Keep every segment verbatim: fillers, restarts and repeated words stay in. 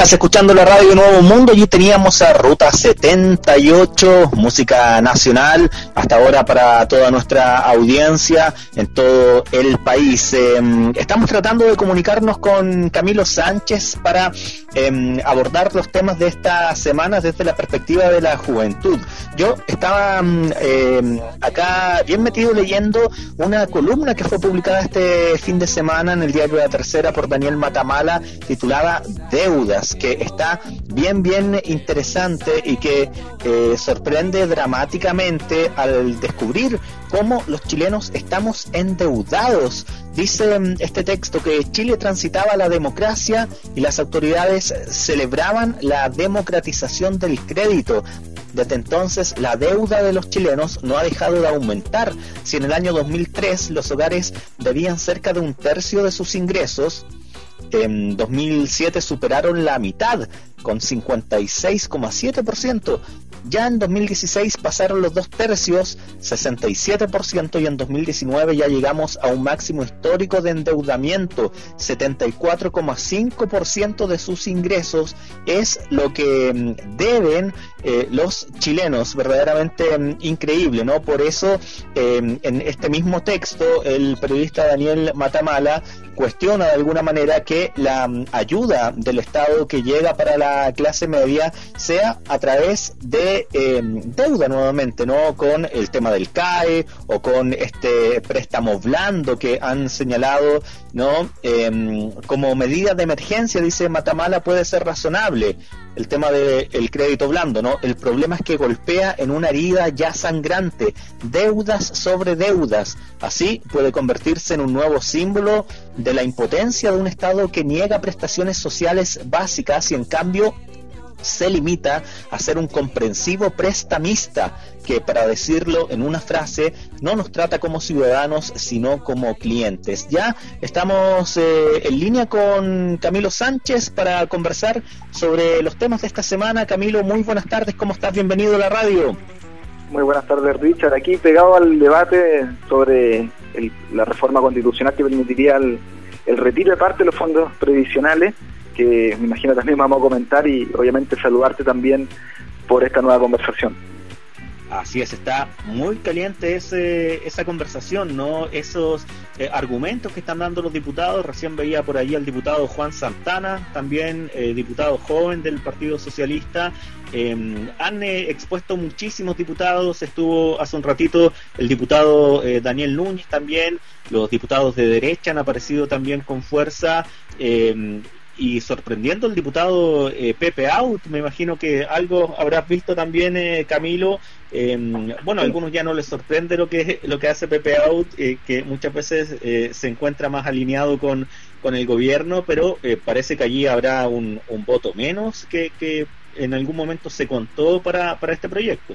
Estás escuchando la radio Nuevo Mundo y teníamos a Ruta setenta y ocho, música nacional, hasta ahora para toda nuestra audiencia en todo el país. Eh, estamos tratando de comunicarnos con Camilo Sánchez para eh, abordar los temas de esta semana desde la perspectiva de la juventud. Yo estaba eh, acá bien metido leyendo una columna que fue publicada este fin de semana en el diario La Tercera por Daniel Matamala, titulada Deudas, que está bien bien interesante y que eh, sorprende dramáticamente al descubrir cómo los chilenos estamos endeudados. Dice este texto que Chile transitaba la democracia y las autoridades celebraban la democratización del crédito. Desde entonces, la deuda de los chilenos no ha dejado de aumentar. Si en el año dos mil tres los hogares debían cerca de un tercio de sus ingresos, en dos mil siete superaron la mitad, con cincuenta y seis coma siete por ciento. Ya en dos mil dieciséis pasaron los dos tercios, sesenta y siete por ciento, y en dos mil diecinueve ya llegamos a un máximo histórico de endeudamiento. setenta y cuatro coma cinco por ciento de sus ingresos es lo que deben eh, los chilenos. Verdaderamente eh, increíble, ¿no? Por eso, eh, en este mismo texto, el periodista Daniel Matamala cuestiona de alguna manera que la um, ayuda del Estado que llega para la clase media sea a través de eh, deuda nuevamente, ¿no? Con el tema del C A E o con este préstamo blando que han señalado, ¿no? Eh, como medida de emergencia, dice Matamala, puede ser razonable el tema del crédito blando, ¿no? El problema es que golpea en una herida ya sangrante, deudas sobre deudas. Así puede convertirse en un nuevo símbolo de la impotencia de un Estado que niega prestaciones sociales básicas y en cambio se limita a ser un comprensivo prestamista que, para decirlo en una frase, no nos trata como ciudadanos sino como clientes. Ya estamos eh, en línea con Camilo Sánchez para conversar sobre los temas de esta semana. Camilo, muy buenas tardes, ¿cómo estás? Bienvenido a la radio. Muy buenas tardes, Richard. Aquí pegado al debate sobre el, la reforma constitucional que permitiría el, el retiro de parte de los fondos previsionales, que me imagino también vamos a comentar, y obviamente saludarte también por esta nueva conversación. Así es, está muy caliente ese, esa conversación, ¿no? Esos eh, argumentos que están dando los diputados. Recién veía por ahí al diputado Juan Santana, también eh, diputado joven del Partido Socialista. Eh, han eh, expuesto muchísimos diputados, estuvo hace un ratito el diputado eh, Daniel Núñez también, los diputados de derecha han aparecido también con fuerza, eh, y sorprendiendo el diputado eh, Pepe Out. Me imagino que algo habrás visto también, eh, Camilo. Eh, bueno, a algunos ya no les sorprende lo que lo que hace Pepe Out, eh, que muchas veces eh, se encuentra más alineado con, con el gobierno, pero eh, parece que allí habrá un, un voto menos que, que en algún momento se contó para, para este proyecto.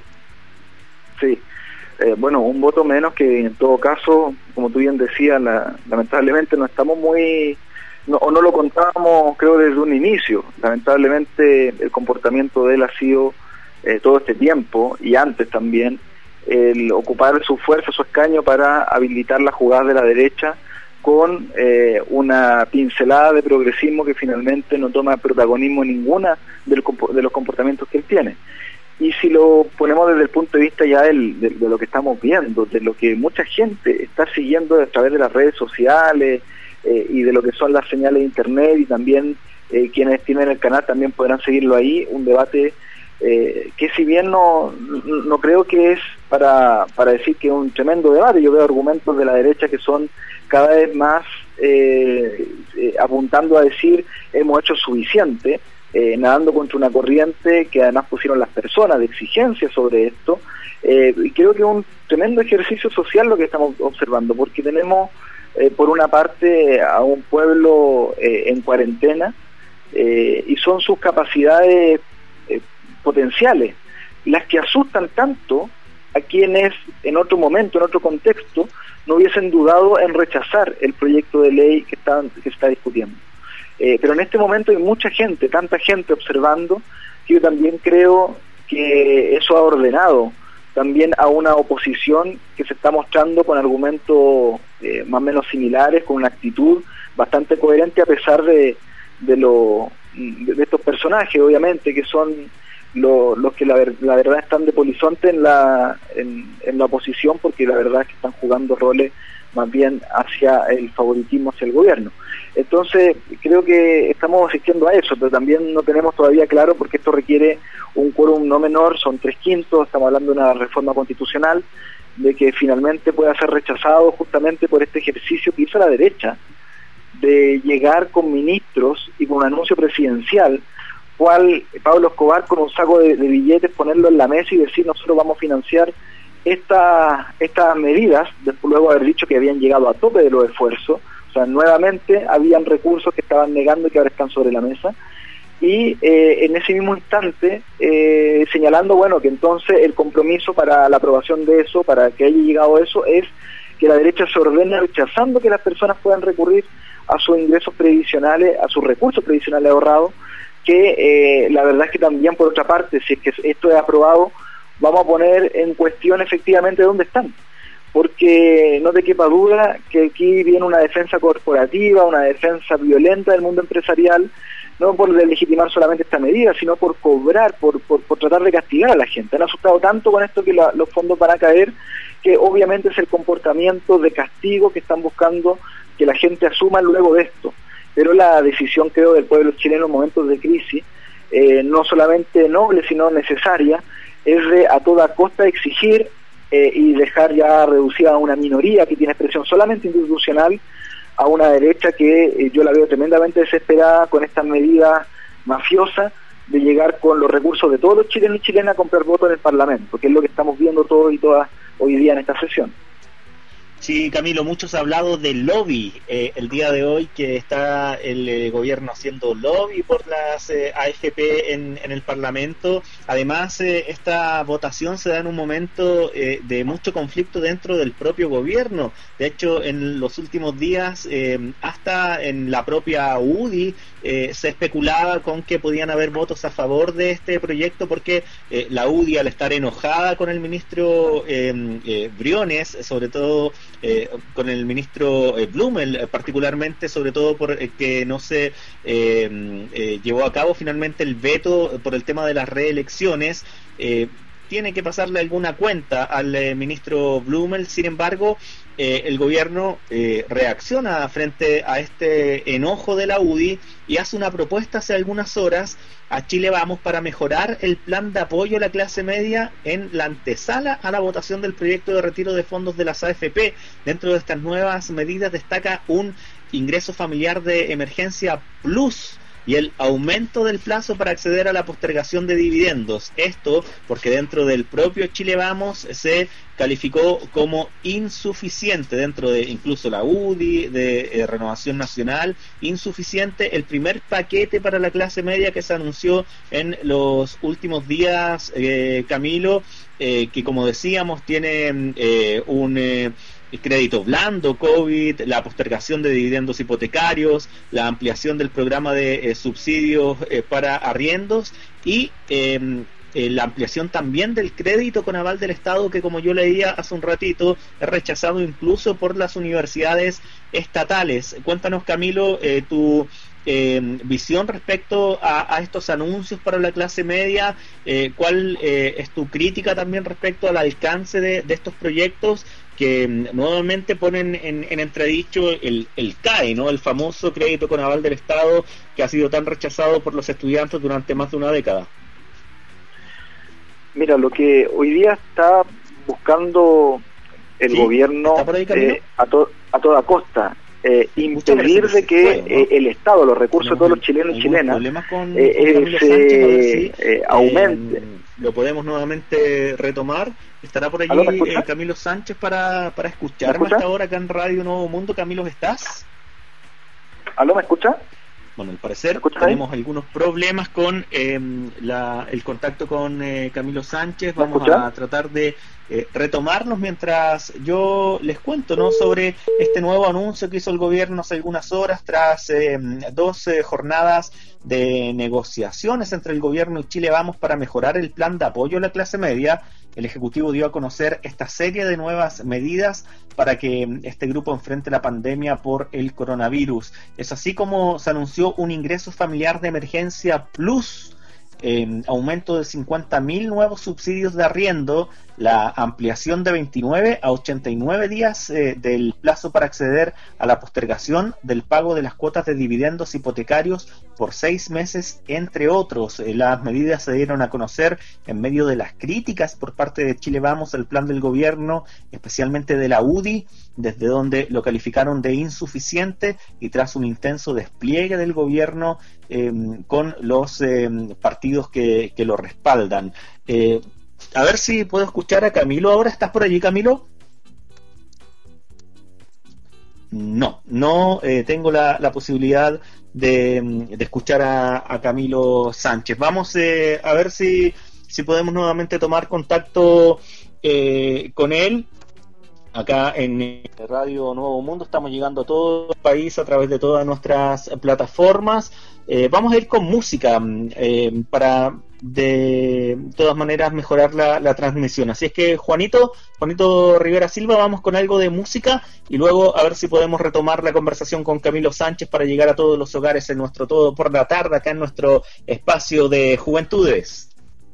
Sí, eh, bueno, un voto menos que en todo caso, como tú bien decías, la, lamentablemente no estamos muy... No, o no lo contábamos, creo, desde un inicio. Lamentablemente el comportamiento de él ha sido eh, todo este tiempo, y antes también, el ocupar su fuerza, su escaño para habilitar la jugada de la derecha con eh, una pincelada de progresismo que finalmente no toma protagonismo ninguna del, de los comportamientos que él tiene. Y si lo ponemos desde el punto de vista ya del, de, de lo que estamos viendo, de lo que mucha gente está siguiendo a través de las redes sociales, Eh, y de lo que son las señales de internet, y también eh, quienes tienen el canal también podrán seguirlo ahí, un debate eh, que si bien no, no creo que es para, para decir que es un tremendo debate, yo veo argumentos de la derecha que son cada vez más eh, eh, apuntando a decir hemos hecho suficiente, eh, nadando contra una corriente que además pusieron las personas de exigencia sobre esto, eh, y creo que es un tremendo ejercicio social lo que estamos observando, porque tenemos Eh, por una parte a un pueblo eh, en cuarentena, eh, y son sus capacidades eh, potenciales las que asustan tanto a quienes en otro momento, en otro contexto, no hubiesen dudado en rechazar el proyecto de ley que está, que está discutiendo. Eh, pero en este momento hay mucha gente, tanta gente observando, que yo también creo que eso ha ordenado también a una oposición que se está mostrando con argumentos eh, más o menos similares, con una actitud bastante coherente a pesar de, de lo de, de estos personajes, obviamente, que son lo, los que la, ver, la verdad están de polizonte en la, en, en la oposición, porque la verdad es que están jugando roles más bien hacia el favoritismo hacia el gobierno. Entonces, creo que estamos asistiendo a eso, pero también no tenemos todavía claro, porque esto requiere un quórum no menor, son tres quintos, estamos hablando de una reforma constitucional, de que finalmente pueda ser rechazado justamente por este ejercicio que hizo la derecha, de llegar con ministros y con un anuncio presidencial, cual Pablo Escobar con un saco de, de billetes, ponerlo en la mesa y decir nosotros vamos a financiar estas estas medidas, después luego haber dicho que habían llegado a tope de los esfuerzos, o sea, nuevamente habían recursos que estaban negando y que ahora están sobre la mesa, y eh, en ese mismo instante eh, señalando, bueno, que entonces el compromiso para la aprobación de eso, para que haya llegado eso, es que la derecha se ordene rechazando que las personas puedan recurrir a sus ingresos previsionales, a sus recursos previsionales ahorrados, que eh, la verdad es que también, por otra parte, si es que esto es aprobado, vamos a poner en cuestión efectivamente dónde están, porque no te quepa duda que aquí viene una defensa corporativa, una defensa violenta del mundo empresarial, no por legitimar solamente esta medida, sino por cobrar, por, por, por tratar de castigar a la gente. Han asustado tanto con esto que la, los fondos van a caer, que obviamente es el comportamiento de castigo que están buscando que la gente asuma luego de esto. Pero la decisión, creo, del pueblo chileno en momentos de crisis, eh, no solamente noble, sino necesaria, es de a toda costa exigir eh, y dejar ya reducida a una minoría que tiene expresión solamente institucional, a una derecha que eh, yo la veo tremendamente desesperada con estas medidas mafiosas de llegar con los recursos de todos los chilenos y chilenas a comprar votos en el Parlamento, que es lo que estamos viendo todos y todas hoy día en esta sesión. Sí, Camilo, muchos han hablado del lobby eh, el día de hoy, que está el eh, gobierno haciendo lobby por las eh, A F P en, en el Parlamento. Además, eh, esta votación se da en un momento eh, de mucho conflicto dentro del propio gobierno. De hecho, en los últimos días, eh, hasta en la propia U D I, eh, se especulaba con que podían haber votos a favor de este proyecto, porque eh, la U D I, al estar enojada con el ministro eh, eh, Briones, sobre todo Eh, con el ministro eh, Blumel, eh, particularmente, sobre todo por eh, que no se eh, eh, llevó a cabo finalmente el veto por el tema de las reelecciones, eh, tiene que pasarle alguna cuenta al eh, ministro Blumel. Sin embargo, eh, el gobierno eh, reacciona frente a este enojo de la U D I y hace una propuesta hace algunas horas a Chile Vamos para mejorar el plan de apoyo a la clase media en la antesala a la votación del proyecto de retiro de fondos de las A F P. Dentro de estas nuevas medidas destaca un ingreso familiar de emergencia plus y el aumento del plazo para acceder a la postergación de dividendos. Esto porque dentro del propio Chile Vamos se calificó como insuficiente, dentro de incluso la U D I, de eh, Renovación Nacional, insuficiente el primer paquete para la clase media que se anunció en los últimos días, eh, Camilo, eh, que como decíamos tiene eh, un... Eh, el crédito blando, COVID, la postergación de dividendos hipotecarios, la ampliación del programa de eh, subsidios eh, para arriendos y eh, eh, la ampliación también del crédito con aval del Estado, que como yo leía hace un ratito, es rechazado incluso por las universidades estatales. Cuéntanos, Camilo, eh, tu eh, visión respecto a, a estos anuncios para la clase media, eh, cuál eh, es tu crítica también respecto al alcance de, de estos proyectos que nuevamente ponen en, en entredicho el, el C A E, ¿no? El famoso crédito con aval del Estado, que ha sido tan rechazado por los estudiantes durante más de una década. Mira, lo que hoy día está buscando el ¿Sí? gobierno ahí, eh, a, to a toda costa, eh, impedir de que fue, ¿no? eh, el Estado, los recursos de todos los chilenos y chilenas, con, eh, con eh, se sí, eh, aumente. Eh, lo podemos nuevamente retomar. ¿Estará por allí eh, Camilo Sánchez para, para escucharme hasta ahora acá en Radio Nuevo Mundo? Camilo, ¿estás? ¿Aló, me escucha? Bueno, al parecer tenemos ahí algunos problemas con eh, la, el contacto con eh, Camilo Sánchez. Vamos a tratar de eh, retomarnos mientras yo les cuento, ¿no?, sobre este nuevo anuncio que hizo el gobierno hace algunas horas tras eh, dos eh, jornadas de negociaciones entre el gobierno y Chile Vamos para mejorar el plan de apoyo a la clase media. El Ejecutivo dio a conocer esta serie de nuevas medidas para que este grupo enfrente la pandemia por el coronavirus. Es así como se anunció un ingreso familiar de emergencia plus, eh, aumento de cincuenta mil nuevos subsidios de arriendo, la ampliación de veintinueve a ochenta y nueve días eh, del plazo para acceder a la postergación del pago de las cuotas de dividendos hipotecarios por seis meses, entre otros. Eh, las medidas se dieron a conocer en medio de las críticas por parte de Chile Vamos al plan del gobierno, especialmente de la U D I, desde donde lo calificaron de insuficiente y tras un intenso despliegue del gobierno eh, con los eh, partidos que, que lo respaldan. Eh, A ver si puedo escuchar a Camilo ahora. ¿Estás por allí, Camilo? No, no eh, tengo la, la posibilidad de, de escuchar a, a Camilo Sánchez. Vamos eh, a ver si, si podemos nuevamente tomar contacto eh, con él. Acá en Radio Nuevo Mundo estamos llegando a todo el país a través de todas nuestras plataformas. Eh, vamos a ir con música eh, para de todas maneras mejorar la, la transmisión. Así es que Juanito, Juanito Rivera Silva, vamos con algo de música y luego a ver si podemos retomar la conversación con Camilo Sánchez para llegar a todos los hogares en nuestro Todo por la Tarde, acá en nuestro espacio de Juventudes.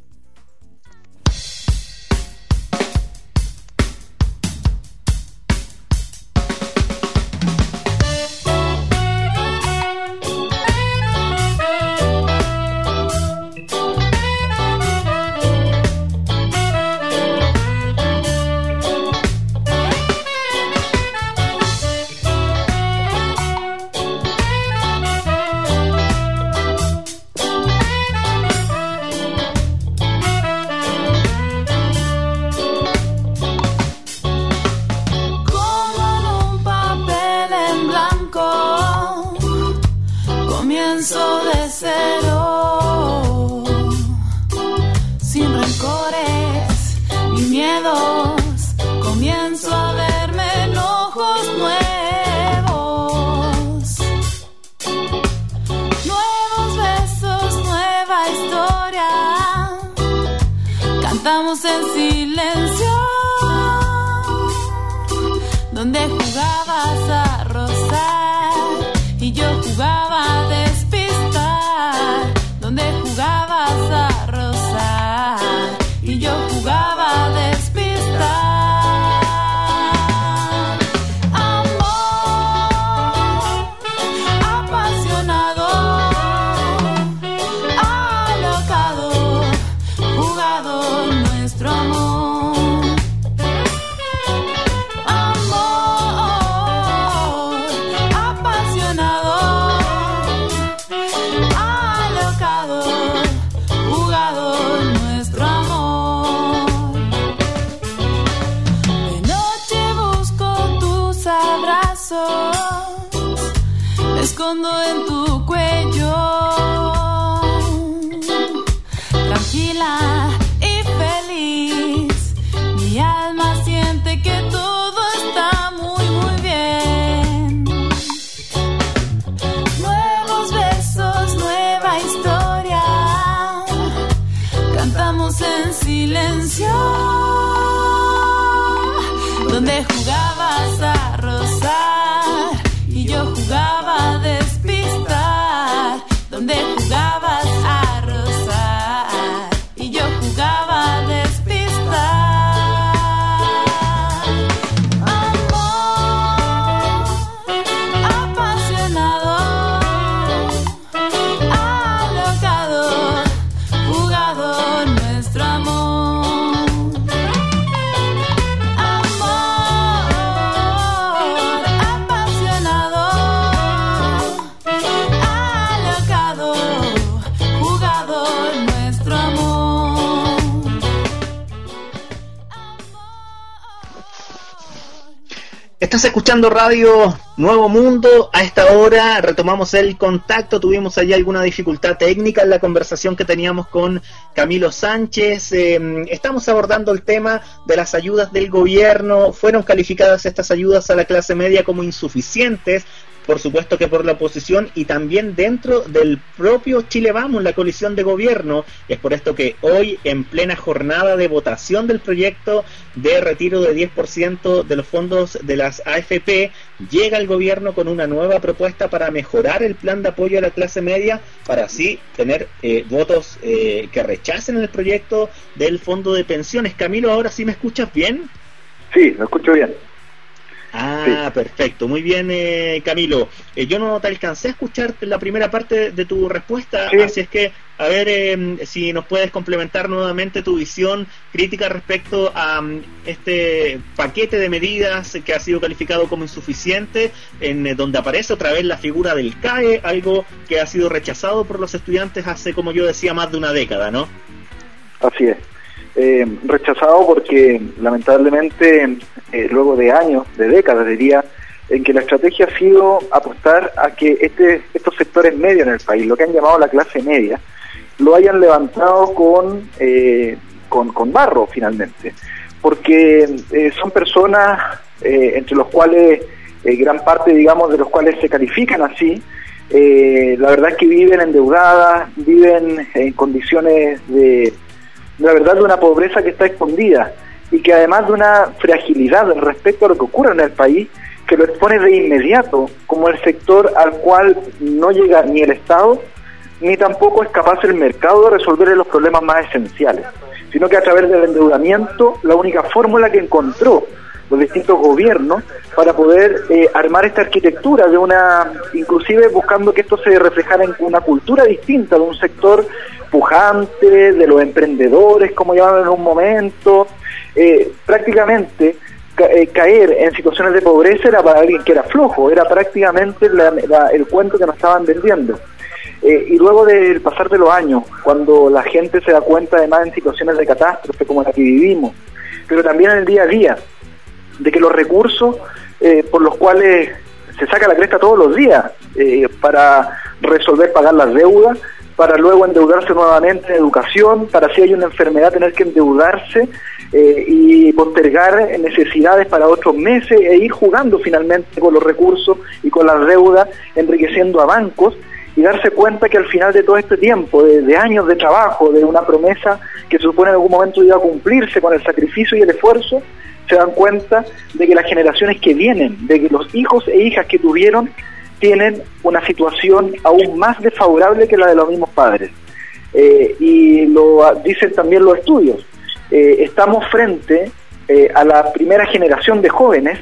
Cantamos en silencio, donde jugabas a rozar y yo jugaba a despistar, donde jugabas a rozar y yo jugaba a despistar. Me escondo en tu cuello, tranquila y feliz. Mi alma siente que todo está muy, muy bien. Nuevos besos, nueva historia. Cantamos en silencio, donde jugabas a rozar y yo jugaba a despistar, donde jugabas a rozar y yo jugaba a despistar. Amor apasionado, alocado, jugado nuestro amor. Amor Estás escuchando Radio Nuevo Mundo. A esta hora retomamos el contacto. Tuvimos allí alguna dificultad técnica en la conversación que teníamos con Camilo Sánchez. Eh, estamos abordando el tema de las ayudas del gobierno. Fueron calificadas estas ayudas a la clase media como insuficientes, por supuesto que por la oposición y también dentro del propio Chile Vamos, la coalición de gobierno. Es por esto que hoy, en plena jornada de votación del proyecto de retiro de diez por ciento de los fondos de las A F P, llega el gobierno con una nueva propuesta para mejorar el plan de apoyo a la clase media, para así tener eh, votos eh, que rechacen el proyecto del fondo de pensiones. Camilo, ¿ahora sí me escuchas bien? Sí, me escucho bien. Ah, sí. Perfecto, muy bien, eh, Camilo. Eh, yo no te alcancé a escuchar la primera parte de tu respuesta, sí. Así es que, a ver eh, si nos puedes complementar nuevamente tu visión crítica respecto a um, este paquete de medidas que ha sido calificado como insuficiente, en eh, donde aparece otra vez la figura del C A E, algo que ha sido rechazado por los estudiantes hace, como yo decía, más de una década, ¿no? Así es. Eh, rechazado porque lamentablemente eh, luego de años, de décadas diría, en que la estrategia ha sido apostar a que este, estos sectores medios en el país, lo que han llamado la clase media, lo hayan levantado con, eh, con, con barro finalmente, porque eh, son personas eh, entre los cuales, eh, gran parte digamos de los cuales se califican así, eh, la verdad es que viven endeudadas, viven en condiciones de la verdad de una pobreza que está escondida y que además de una fragilidad respecto a lo que ocurre en el país, que lo expone de inmediato como el sector al cual no llega ni el Estado, ni tampoco es capaz el mercado de resolver los problemas más esenciales, sino que a través del endeudamiento, la única fórmula que encontró los distintos gobiernos para poder eh, armar esta arquitectura de una, inclusive buscando que esto se reflejara en una cultura distinta de un sector pujante, de los emprendedores, como llamaban en un momento, eh, prácticamente ca eh, caer en situaciones de pobreza era para alguien que era flojo, era prácticamente la, la, el cuento que nos estaban vendiendo. Eh, y luego del pasar de los años, cuando la gente se da cuenta además en situaciones de catástrofe como la que vivimos, pero también en el día a día, de que los recursos eh, por los cuales se saca la cresta todos los días eh, para resolver pagar las deudas, para luego endeudarse nuevamente en educación, para si hay una enfermedad tener que endeudarse eh, y postergar necesidades para otros meses e ir jugando finalmente con los recursos y con las deudas, enriqueciendo a bancos, y darse cuenta que al final de todo este tiempo, de, de años de trabajo, de una promesa que se supone en algún momento iba a cumplirse con el sacrificio y el esfuerzo, se dan cuenta de que las generaciones que vienen, de que los hijos e hijas que tuvieron, tienen una situación aún más desfavorable que la de los mismos padres. Eh, y lo dicen también los estudios. Eh, estamos frente eh, a la primera generación de jóvenes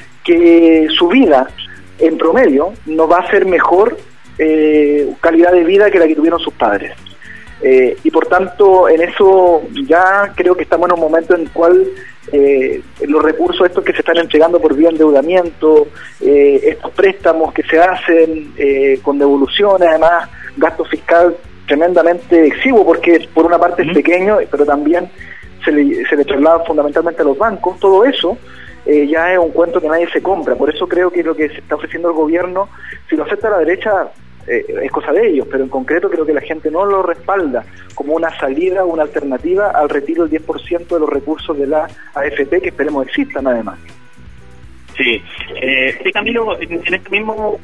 que su vida, en promedio, no va a ser mejor eh, calidad de vida que la que tuvieron sus padres. Eh, y por tanto, en eso ya creo que estamos en un momento en el cual eh, los recursos estos que se están entregando por vía endeudamiento, eh, estos préstamos que se hacen eh, con devoluciones, además gasto fiscal tremendamente exiguo, porque por una parte es pequeño, pero también se le, se le traslada fundamentalmente a los bancos. Todo eso eh, ya es un cuento que nadie se compra. Por eso creo que lo que se está ofreciendo el gobierno, si lo acepta la derecha, Eh, es cosa de ellos, pero en concreto creo que la gente no lo respalda como una salida, una alternativa al retiro del diez por ciento de los recursos de la A F P, que esperemos existan además. Sí, eh, sí, Camilo, en, en este mismo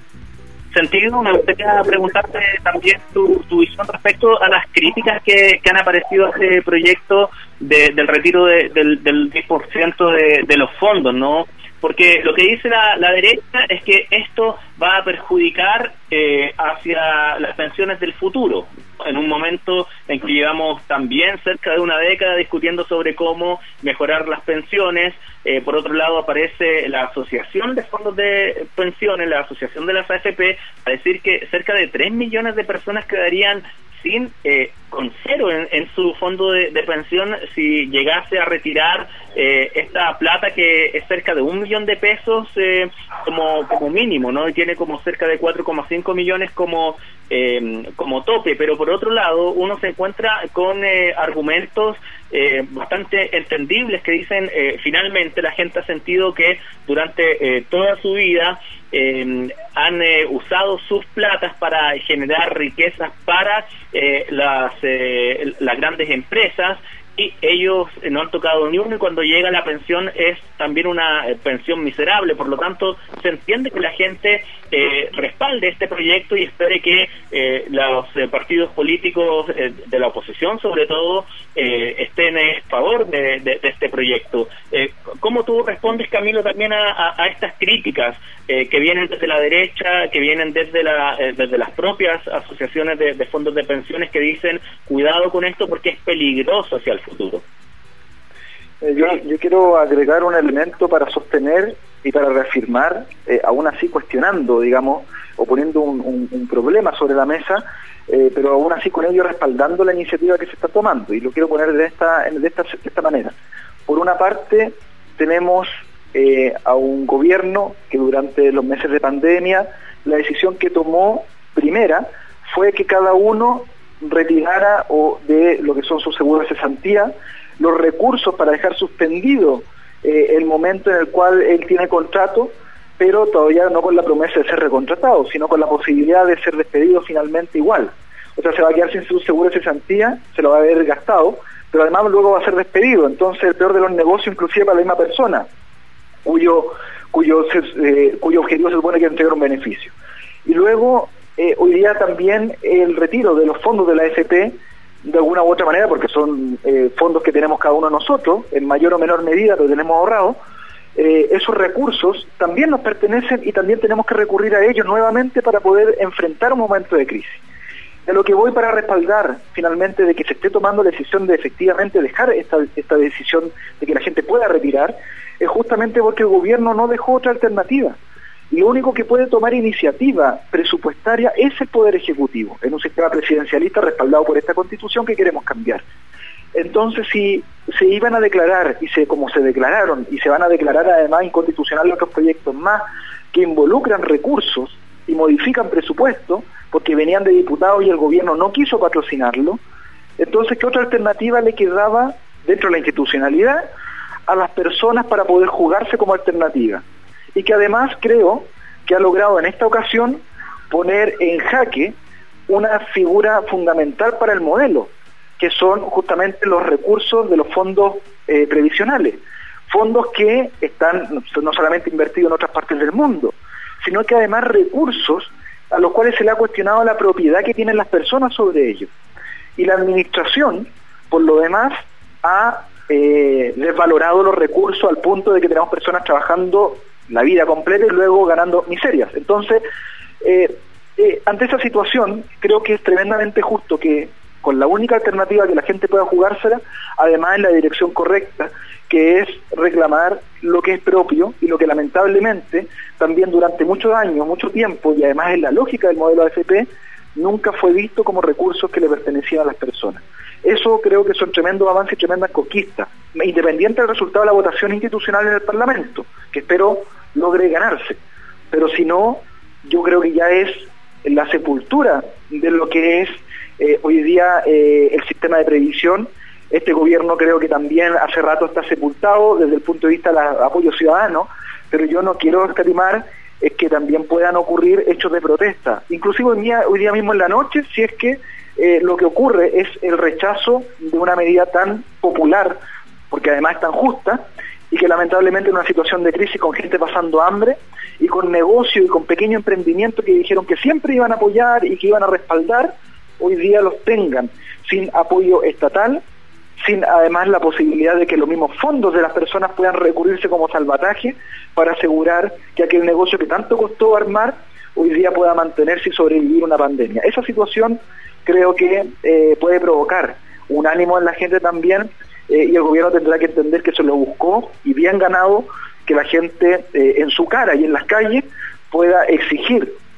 sentido me gustaría preguntarte también tu, tu visión respecto a las críticas que, que han aparecido a este proyecto de, del retiro de, del, del diez por ciento de, de los fondos, ¿no? Porque lo que dice la, la derecha es que esto va a perjudicar eh, hacia las pensiones del futuro, en un momento en que llevamos también cerca de una década discutiendo sobre cómo mejorar las pensiones. Eh, por otro lado aparece la Asociación de Fondos de Pensiones, la Asociación de las A F P, a decir que cerca de tres millones de personas quedarían sin eh, con cero en, en su fondo de, de pensión si llegase a retirar eh, esta plata, que es cerca de un millón de pesos eh, como como mínimo, ¿no? Y tiene como cerca de cuatro coma cinco millones como eh, como tope. Pero por otro lado, uno se encuentra con eh, argumentos eh, bastante entendibles que dicen eh, finalmente la gente ha sentido que durante eh, toda su vida Eh, han eh, usado sus platas para generar riquezas para eh, las eh, las grandes empresas, y ellos eh, no han tocado ni uno, y cuando llega la pensión es también una eh, pensión miserable. Por lo tanto, se entiende que la gente eh, respalde este proyecto y espere que eh, los eh, partidos políticos eh, de la oposición, sobre todo, eh, estén a favor de, de, de este proyecto. Eh, ¿Cómo tú respondes, Camilo, también a, a, a estas críticas eh, que vienen desde la derecha, que vienen desde, la, eh, desde las propias asociaciones de, de fondos de pensiones, que dicen cuidado con esto porque es peligroso hacia el futuro? Eh, yo, yo quiero agregar un elemento para sostener y para reafirmar, eh, aún así cuestionando, digamos, o poniendo un, un, un problema sobre la mesa, eh, pero aún así con ello respaldando la iniciativa que se está tomando, y lo quiero poner de esta, de esta, de esta manera. Por una parte, tenemos eh, a un gobierno que durante los meses de pandemia, la decisión que tomó primera fue que cada uno retirara o de lo que son sus seguros de cesantía los recursos para dejar suspendido eh, el momento en el cual él tiene contrato, pero todavía no con la promesa de ser recontratado, sino con la posibilidad de ser despedido finalmente igual. O sea, se va a quedar sin su seguro de cesantía, se lo va a haber gastado, pero además luego va a ser despedido. Entonces, el peor de los negocios, inclusive para la misma persona, cuyo cuyo eh, cuyo objetivo se supone que es entregar un beneficio. Y luego, eh, hoy día también el retiro de los fondos de la A F P, de alguna u otra manera, porque son eh, fondos que tenemos cada uno de nosotros, en mayor o menor medida lo tenemos ahorrado, eh, esos recursos también nos pertenecen y también tenemos que recurrir a ellos nuevamente para poder enfrentar un momento de crisis. De lo que voy para respaldar finalmente de que se esté tomando la decisión de efectivamente dejar esta, esta decisión de que la gente pueda retirar, es justamente porque el gobierno no dejó otra alternativa. Y lo único que puede tomar iniciativa presupuestaria es el Poder Ejecutivo, en un sistema presidencialista respaldado por esta Constitución que queremos cambiar. Entonces, si se iban a declarar, y se como se declararon, y se van a declarar además inconstitucionales otros proyectos más que involucran recursos y modifican presupuesto, porque venían de diputados y el gobierno no quiso patrocinarlo, entonces, ¿qué otra alternativa le quedaba dentro de la institucionalidad a las personas para poder jugarse como alternativa? Y que además creo que ha logrado en esta ocasión poner en jaque una figura fundamental para el modelo, que son justamente los recursos de los fondos eh, previsionales, fondos que están no solamente invertidos en otras partes del mundo, sino que además recursos a los cuales se le ha cuestionado la propiedad que tienen las personas sobre ellos. Y la administración, por lo demás, ha eh, desvalorado los recursos al punto de que tenemos personas trabajando la vida completa y luego ganando miserias. Entonces, eh, eh, ante esa situación, creo que es tremendamente justo que con la única alternativa que la gente pueda jugársela, además en la dirección correcta, que es reclamar lo que es propio y lo que lamentablemente también durante muchos años, mucho tiempo, y además en la lógica del modelo A F P, nunca fue visto como recursos que le pertenecían a las personas. Eso creo que son tremendos avances y tremendas conquistas, independiente del resultado de la votación institucional en el Parlamento, que espero logre ganarse. Pero si no, yo creo que ya es la sepultura de lo que es eh, hoy día eh, el sistema de previsión. Este gobierno creo que también hace rato está sepultado desde el punto de vista del apoyo ciudadano, pero yo no quiero escatimar es que también puedan ocurrir hechos de protesta, inclusive hoy día, hoy día mismo en la noche, si es que eh, lo que ocurre es el rechazo de una medida tan popular, porque además es tan justa, y que lamentablemente en una situación de crisis con gente pasando hambre y con negocio y con pequeño emprendimiento que dijeron que siempre iban a apoyar y que iban a respaldar, hoy día los tengan sin apoyo estatal, sin además la posibilidad de que los mismos fondos de las personas puedan recurrirse como salvataje para asegurar que aquel negocio que tanto costó armar hoy día pueda mantenerse y sobrevivir una pandemia. Esa situación creo que eh, puede provocar un ánimo en la gente también, eh, y el gobierno tendrá que entender que se lo buscó y bien ganado que la gente eh, en su cara y en las calles pueda exigir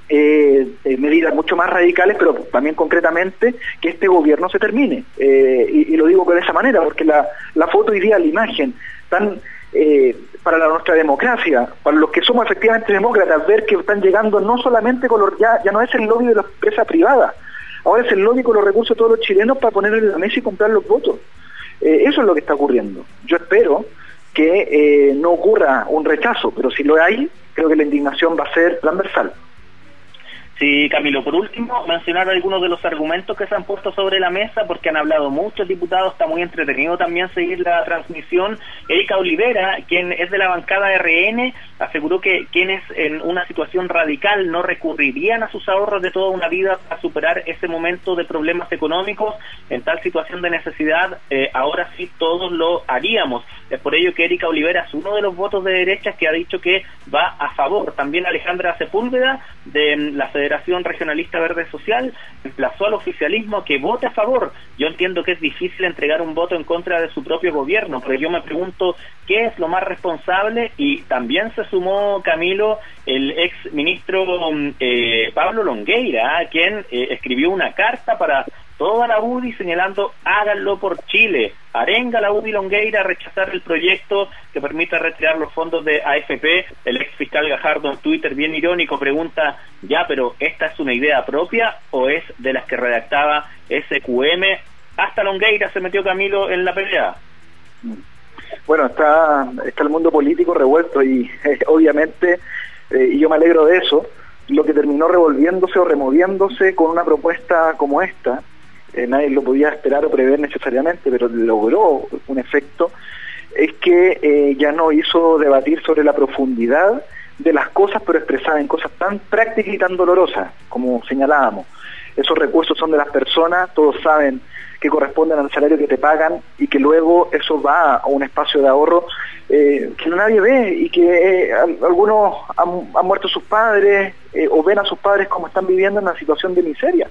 eh, eh, medidas mucho más radicales, pero también concretamente que este gobierno se termine. Eh, y, y lo digo de esa manera, porque la, la foto hoy día, la imagen, tan eh, para la, nuestra democracia, para los que somos efectivamente demócratas, ver que están llegando no solamente con los, ya, ya no es el lobby de la empresa privada, ahora es el lobby con los recursos de todos los chilenos para ponerle en la mesa y comprar los votos. Eh, eso es lo que está ocurriendo. Yo espero que eh, no ocurra un rechazo, pero si lo hay, creo que la indignación va a ser transversal. Sí, Camilo, por último, mencionar algunos de los argumentos que se han puesto sobre la mesa, porque han hablado muchos diputados, está muy entretenido también seguir la transmisión. Erika Olivera, quien es de la bancada R N, aseguró que quienes en una situación radical no recurrirían a sus ahorros de toda una vida para superar ese momento de problemas económicos, en tal situación de necesidad, eh, ahora sí todos lo haríamos. Es por ello que Erika Olivera es uno de los votos de derechas que ha dicho que va a favor. También Alejandra Sepúlveda, de la Federación Regionalista Verde Social, emplazó al oficialismo a que vote a favor. Yo entiendo que es difícil entregar un voto en contra de su propio gobierno, pero yo me pregunto qué es lo más responsable. Y también se sumó, Camilo, el ex ministro eh, Pablo Longueira, quien eh, escribió una carta para toda la U D I señalando háganlo por Chile. Arenga la U D I Longueira a rechazar el proyecto que permita retirar los fondos de A F P. El ex fiscal Gajardo en Twitter, bien irónico, pregunta, ya, pero ¿esta es una idea propia o es de las que redactaba S Q M? Hasta Longueira se metió, Camilo, en la pelea. Bueno, está, está el mundo político revuelto y eh, obviamente, eh, y yo me alegro de eso, lo que terminó revolviéndose o removiéndose con una propuesta como esta, Eh, nadie lo podía esperar o prever necesariamente, pero logró un efecto, es que eh, ya no hizo debatir sobre la profundidad de las cosas, pero expresadas en cosas tan prácticas y tan dolorosas, como señalábamos. Esos recursos son de las personas, todos saben que corresponden al salario que te pagan y que luego eso va a un espacio de ahorro eh, que nadie ve y que eh, algunos han, han muerto sus padres eh, o ven a sus padres como están viviendo en una situación de miseria.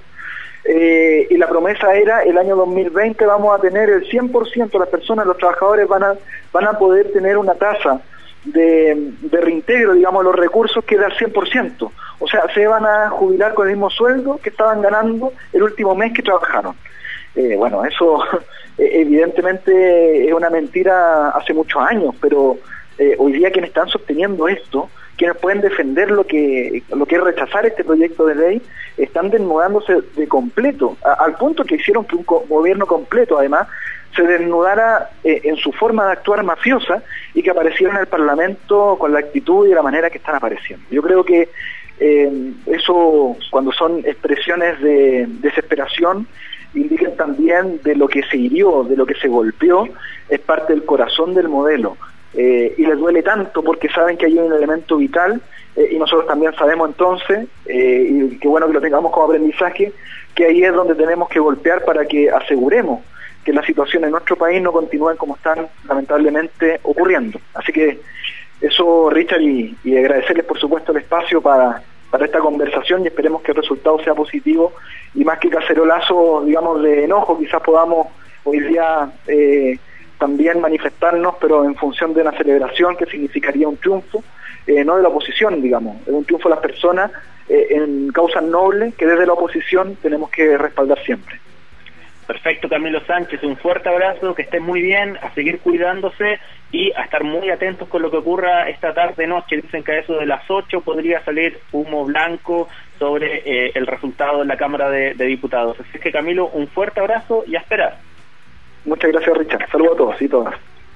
Eh, y la promesa era el año dos mil veinte vamos a tener el cien por ciento de las personas, los trabajadores van a van a poder tener una tasa de, de reintegro, digamos, los recursos que da el cien por ciento. O sea, se van a jubilar con el mismo sueldo que estaban ganando el último mes que trabajaron. Eh, bueno, eso evidentemente es una mentira hace muchos años, pero eh, hoy día quienes están sosteniendo esto, quienes pueden defender lo que lo que es rechazar este proyecto de ley, están desnudándose de completo, a, al punto que hicieron que un co- gobierno completo, además, se desnudara eh, en su forma de actuar mafiosa y que apareciera en el Parlamento con la actitud y la manera que están apareciendo. Yo creo que eh, eso, cuando son expresiones de desesperación, indican también de lo que se hirió, de lo que se golpeó, es parte del corazón del modelo. Eh, y les duele tanto porque saben que hay un elemento vital eh, y nosotros también sabemos entonces, eh, y qué bueno que lo tengamos como aprendizaje, que ahí es donde tenemos que golpear para que aseguremos que las situaciones en nuestro país no continúen como están lamentablemente ocurriendo. Así que eso, Richard, y, y agradecerles por supuesto el espacio para, para esta conversación y esperemos que el resultado sea positivo y más que cacerolazo, digamos, de enojo, quizás podamos hoy día eh, también manifestarnos, pero en función de una celebración que significaría un triunfo, eh, no de la oposición, digamos, es un triunfo de las personas eh, en causas nobles que desde la oposición tenemos que respaldar siempre. Perfecto, Camilo Sánchez, un fuerte abrazo, que estén muy bien, a seguir cuidándose y a estar muy atentos con lo que ocurra esta tarde-noche. Dicen que a eso de las ocho podría salir humo blanco sobre eh, el resultado en la Cámara de, de Diputados. Así que, Camilo, un fuerte abrazo y a esperar. Muchas gracias, Richard. Saludos a todos y todas.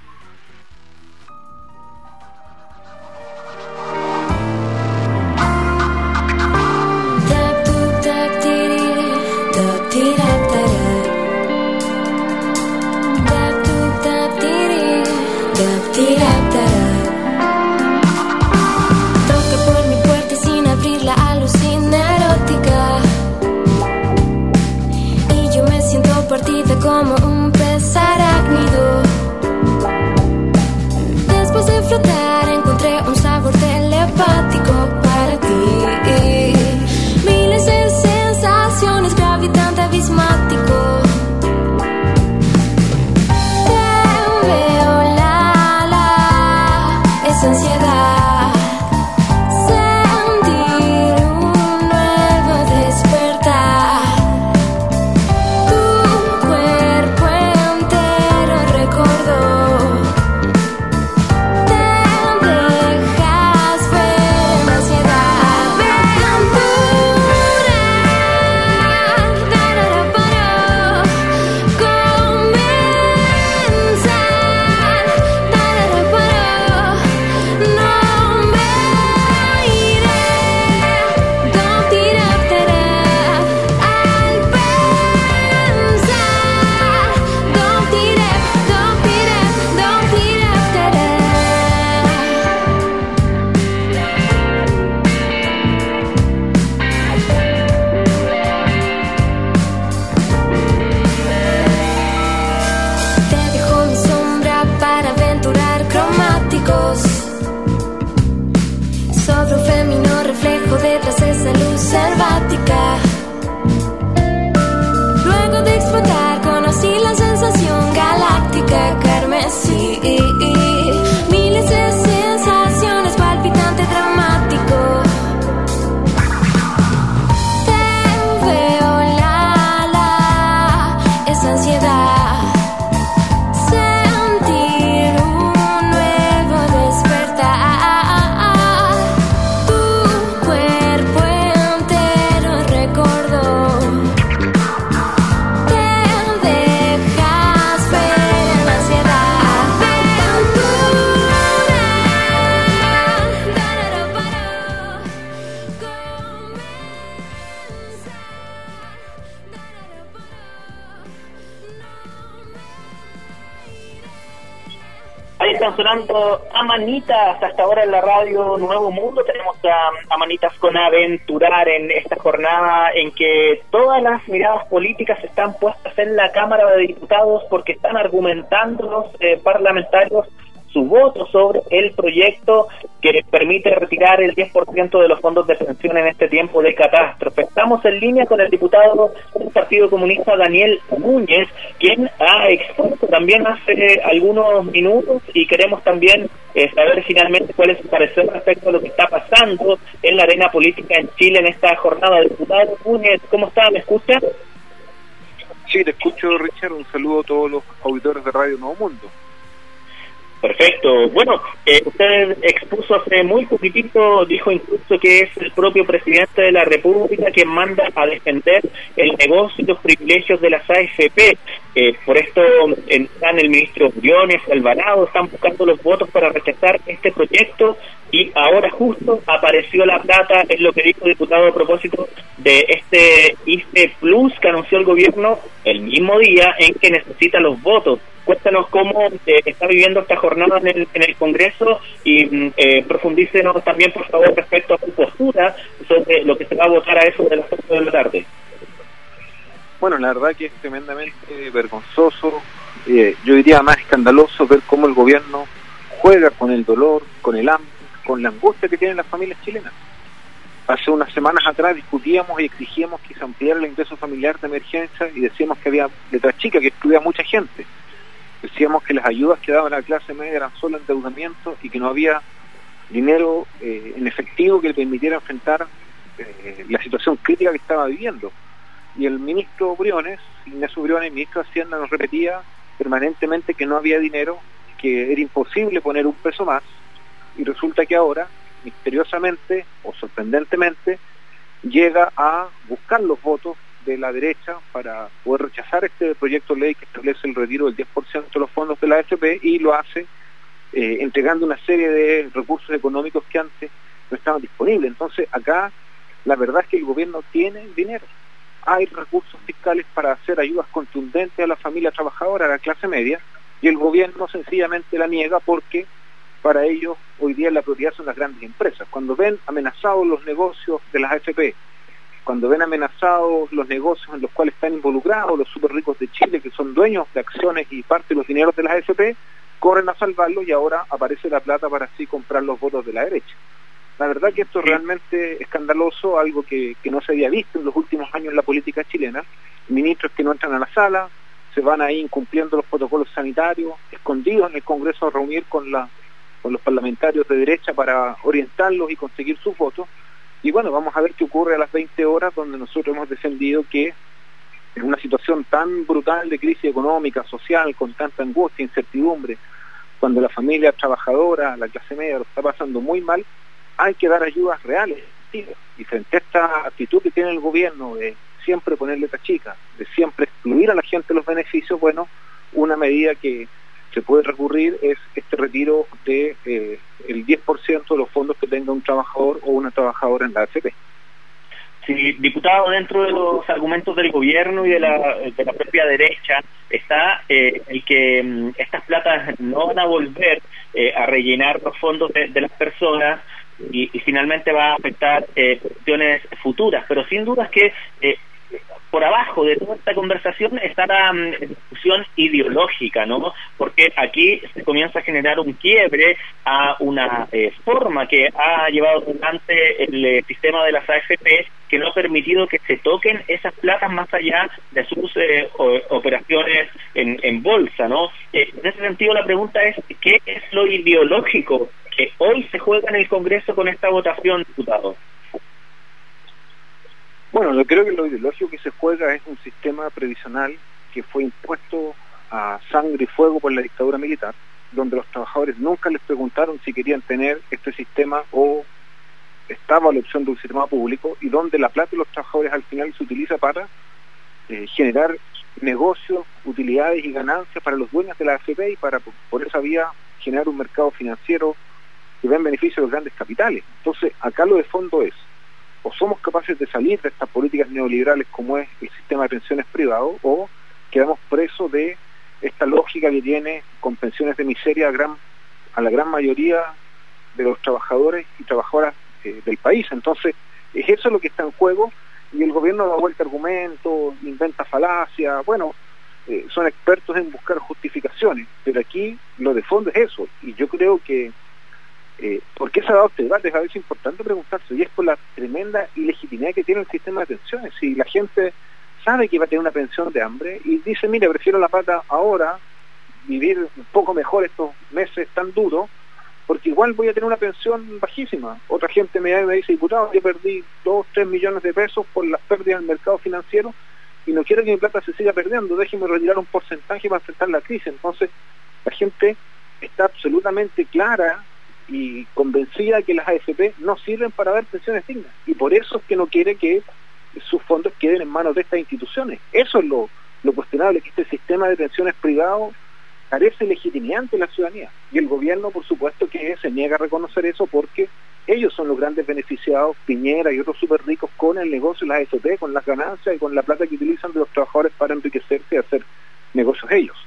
Toca por mi puerta sin abrir la alucina erótica y yo me siento partida como un pez arácnido. Después de flotar encontré un sabor telepático para ti. Miles de sensaciones, gravitante abismático. Te veo, la, la, esa ansiedad. Sentir un galáctica. Luego de explotar conocí la sensación galáctica carmesí. Miles de sensaciones, palpitante, dramático. Te veo, la, la, esa ansiedad. Sonando Amanitas hasta ahora en la radio Nuevo Mundo. Tenemos a, a Manitas con Aventurar en esta jornada en que todas las miradas políticas están puestas en la Cámara de Diputados porque están argumentando los eh, parlamentarios su voto sobre el proyecto que permite retirar el diez por ciento de los fondos de pensión en este tiempo de catástrofe. Estamos en línea con el diputado del Partido Comunista, Daniel Núñez, quien ha expuesto también hace algunos minutos, y queremos también eh, saber finalmente cuál es su parecer respecto a lo que está pasando en la arena política en Chile en esta jornada. Diputado Núñez, ¿cómo está? ¿Me escucha? Sí, te escucho, Richard. Un saludo a todos los auditores de Radio Nuevo Mundo. Perfecto. Bueno, eh, usted expuso hace muy poquitito, dijo incluso que es el propio presidente de la República quien manda a defender el negocio y los privilegios de las A F P. Eh, por esto están el ministro Briones, Alvarado, están buscando los votos para rechazar este proyecto, y ahora justo apareció la plata, es lo que dijo el diputado a propósito de este I F E Plus que anunció el gobierno el mismo día en que necesita los votos. Cuéntanos cómo eh, está viviendo esta jornada en el, en el Congreso, y eh, profundícenos también, por favor, respecto a su postura sobre lo que se va a votar a eso de las ocho de la tarde. Bueno, la verdad que es tremendamente vergonzoso, eh, yo diría más escandaloso ver cómo el gobierno juega con el dolor, con el hambre, con la angustia que tienen las familias chilenas. Hace unas semanas atrás discutíamos y exigíamos que se ampliara el ingreso familiar de emergencia y decíamos que había letra chica, que excluía a mucha gente. Decíamos que las ayudas que daban a la clase media eran solo endeudamiento y que no había dinero eh, en efectivo que le permitiera enfrentar eh, la situación crítica que estaba viviendo. Y el ministro Briones, Ignacio Briones, ministro de Hacienda, nos repetía permanentemente que no había dinero, que era imposible poner un peso más, y resulta que ahora, misteriosamente o sorprendentemente, llega a buscar los votos de la derecha para poder rechazar este proyecto de ley que establece el retiro del diez por ciento de los fondos de la A F P, y lo hace eh, entregando una serie de recursos económicos que antes no estaban disponibles. Entonces acá la verdad es que el gobierno tiene dinero, hay recursos fiscales para hacer ayudas contundentes a la familia trabajadora, a la clase media, y el gobierno sencillamente la niega porque para ellos hoy día la prioridad son las grandes empresas. Cuando ven amenazados los negocios de las A F P, cuando ven amenazados los negocios en los cuales están involucrados los súper ricos de Chile, que son dueños de acciones y parte de los dineros de las A F P, corren a salvarlos, y ahora aparece la plata para así comprar los votos de la derecha. La verdad que esto es realmente escandaloso, algo que, que no se había visto en los últimos años en la política chilena. Ministros que no entran a la sala, se van ahí incumpliendo los protocolos sanitarios, escondidos en el Congreso a reunir con, la, con los parlamentarios de derecha para orientarlos y conseguir sus votos. Y bueno, vamos a ver qué ocurre a las veinte horas, donde nosotros hemos defendido que en una situación tan brutal de crisis económica, social, con tanta angustia, incertidumbre, cuando la familia trabajadora, la clase media lo está pasando muy mal, hay que dar ayudas reales. Y frente a esta actitud que tiene el gobierno de siempre poner letra chica, de siempre excluir a la gente de los beneficios, bueno, una medida que se puede recurrir es este retiro de eh, el diez por ciento de los fondos que tenga un trabajador o una trabajadora en la A F P. Sí, diputado, dentro de los argumentos del gobierno y de la, de la propia derecha está eh, el que mm, estas platas no van a volver eh, a rellenar los fondos de, de las personas, y, y finalmente va a afectar eh, cuestiones futuras, pero sin duda es que eh, por abajo de toda esta conversación está la um, discusión ideológica, ¿no? Porque aquí se comienza a generar un quiebre a una eh, forma que ha llevado adelante el eh, sistema de las A F P, que no ha permitido que se toquen esas platas más allá de sus eh, operaciones en, en bolsa, ¿no? Eh, en ese sentido la pregunta es, ¿qué es lo ideológico que hoy se juega en el Congreso con esta votación, diputado? Bueno, yo creo que lo ideológico que se juega es un sistema previsional que fue impuesto a sangre y fuego por la dictadura militar, donde los trabajadores nunca les preguntaron si querían tener este sistema o estaba la opción de un sistema público, y donde la plata de los trabajadores al final se utiliza para eh, generar negocios, utilidades y ganancias para los dueños de la A F P y para por esa vía generar un mercado financiero que va en beneficio de los grandes capitales. Entonces, acá lo de fondo es, o somos capaces de salir de estas políticas neoliberales como es el sistema de pensiones privado, o quedamos presos de esta lógica que tiene con pensiones de miseria a, gran, a la gran mayoría de los trabajadores y trabajadoras eh, del país. Entonces, es eso lo que está en juego, y el gobierno da vuelta argumentos, inventa falacias, bueno, eh, son expertos en buscar justificaciones, pero aquí lo de fondo es eso, y yo creo que Eh, ¿por qué se ha dado este debate? Es a veces importante preguntarse, y es por la tremenda ilegitimidad que tiene el sistema de pensiones. Si la gente sabe que va a tener una pensión de hambre y dice, mire, prefiero la plata ahora, vivir un poco mejor estos meses tan duros, porque igual voy a tener una pensión bajísima. Otra gente me, me dice, diputado, yo perdí dos, tres millones de pesos por las pérdidas del mercado financiero y no quiero que mi plata se siga perdiendo, déjeme retirar un porcentaje para enfrentar la crisis. Entonces, la gente está absolutamente clara y convencida que las A F P no sirven para dar pensiones dignas, y por eso es que no quiere que sus fondos queden en manos de estas instituciones. Eso es lo, lo cuestionable, que este sistema de pensiones privado carece de legitimidad ante la ciudadanía, y el gobierno por supuesto que se niega a reconocer eso, porque ellos son los grandes beneficiados, Piñera y otros súper ricos, con el negocio de las A F P, con las ganancias y con la plata que utilizan de los trabajadores para enriquecerse y hacer negocios ellos.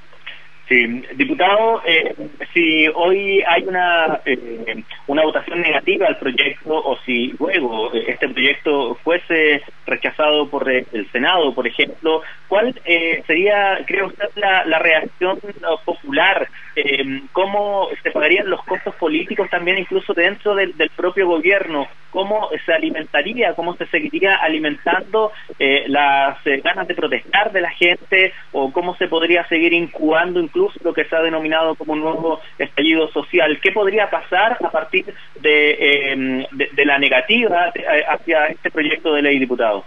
Sí, diputado, eh, si hoy hay una eh, una votación negativa al proyecto, o si luego eh, este proyecto fuese rechazado por eh, el Senado, por ejemplo, ¿cuál eh, sería, cree usted, la, la reacción popular? Eh, ¿Cómo se pagarían los costos políticos también, incluso dentro del, del propio gobierno? ¿Cómo se alimentaría, cómo se seguiría alimentando eh, las eh, ganas de protestar de la gente, o cómo se podría seguir incubando incluso lo que se ha denominado como un nuevo estallido social? ¿Qué podría pasar a partir de, eh, de, de la negativa hacia este proyecto de ley, diputado?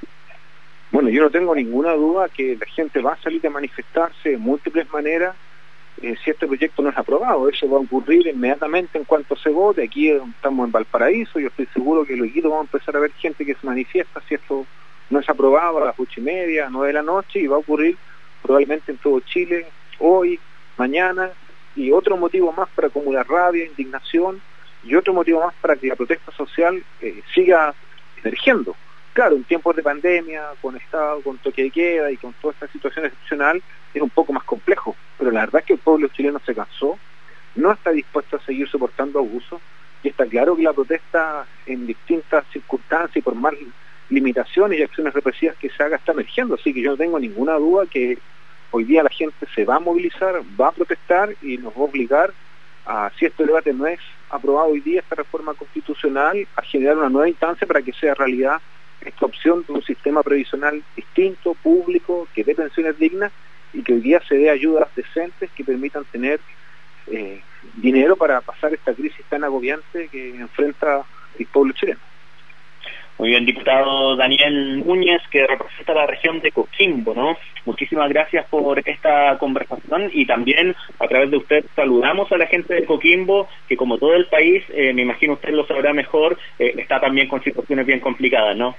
Bueno, yo no tengo ninguna duda que la gente va a salir a manifestarse de múltiples maneras eh, si este proyecto no es aprobado. Eso va a ocurrir inmediatamente en cuanto se vote. Aquí estamos en Valparaíso, yo estoy seguro que luego vamos a empezar a ver gente que se manifiesta si esto no es aprobado a las ocho y media, nueve de la noche, y va a ocurrir probablemente en todo Chile, hoy, mañana, y otro motivo más para acumular rabia, indignación, y otro motivo más para que la protesta social eh, siga emergiendo. Claro, en tiempos de pandemia, con Estado, con toque de queda y con toda esta situación excepcional, es un poco más complejo, pero la verdad es que el pueblo chileno se cansó, no está dispuesto a seguir soportando abusos, y está claro que la protesta en distintas circunstancias y por más limitaciones y acciones represivas que se haga está emergiendo, así que yo no tengo ninguna duda que hoy día la gente se va a movilizar, va a protestar y nos va a obligar a, si este debate no es aprobado hoy día, esta reforma constitucional, a generar una nueva instancia para que sea realidad esta opción de un sistema previsional distinto, público, que dé pensiones dignas y que hoy día se dé ayudas decentes que permitan tener eh, dinero para pasar esta crisis tan agobiante que enfrenta el pueblo chileno. Muy bien, diputado Daniel Núñez, que representa la región de Coquimbo, ¿no? Muchísimas gracias por esta conversación, y también a través de usted saludamos a la gente de Coquimbo, que como todo el país, eh, me imagino usted lo sabrá mejor, eh, está también con situaciones bien complicadas, ¿no?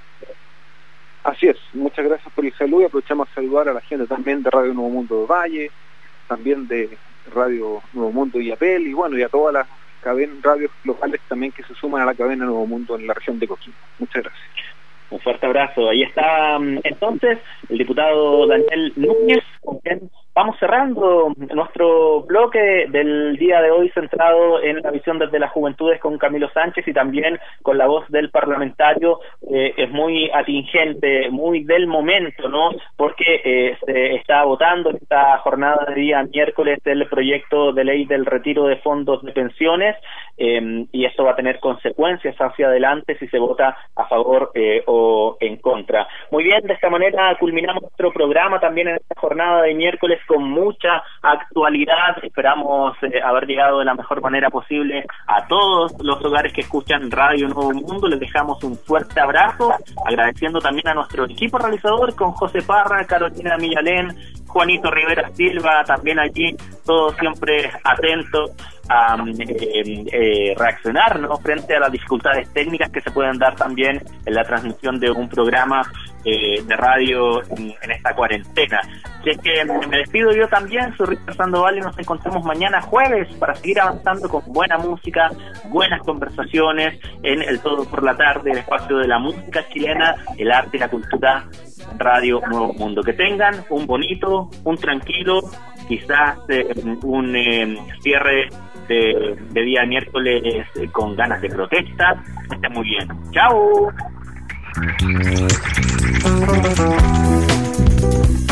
Así es, muchas gracias por el saludo, y aprovechamos a saludar a la gente también de Radio Nuevo Mundo de Valle, también de Radio Nuevo Mundo de Yapel, y bueno, y a todas las cadenas, radios locales también que se suman a la cadena Nuevo Mundo en la región de Coquimbo. Muchas gracias. Un fuerte abrazo. Ahí está entonces el diputado Daniel Núñez, con quien vamos cerrando. cerrando nuestro bloque del día de hoy centrado en la visión desde las juventudes con Camilo Sánchez y también con la voz del parlamentario, eh, es muy atingente, muy del momento, ¿no? Porque eh, se está votando esta jornada de día miércoles el proyecto de ley del retiro de fondos de pensiones, eh, y esto va a tener consecuencias hacia adelante si se vota a favor eh, o en contra. Muy bien, de esta manera culminamos nuestro programa también en esta jornada de miércoles con mucha actualidad. Esperamos eh, haber llegado de la mejor manera posible a todos los hogares que escuchan Radio Nuevo Mundo. Les dejamos un fuerte abrazo, agradeciendo también a nuestro equipo realizador con José Parra, Carolina Millalén, Juanito Rivera Silva, también allí, todos siempre atentos a eh, eh, reaccionar, ¿no?, frente a las dificultades técnicas que se pueden dar también en la transmisión de un programa eh, de radio en, en esta cuarentena. Así es que me despido yo también, soy Richard Sandoval y nos encontramos mañana jueves para seguir avanzando con buena música, buenas conversaciones en el Todo por la Tarde, el espacio de la música chilena, el arte y la cultura, Radio Nuevo Mundo. Que tengan un bonito, un tranquilo, quizás eh, un eh, cierre de, de día miércoles eh, con ganas de protesta. Está muy bien. ¡Chao!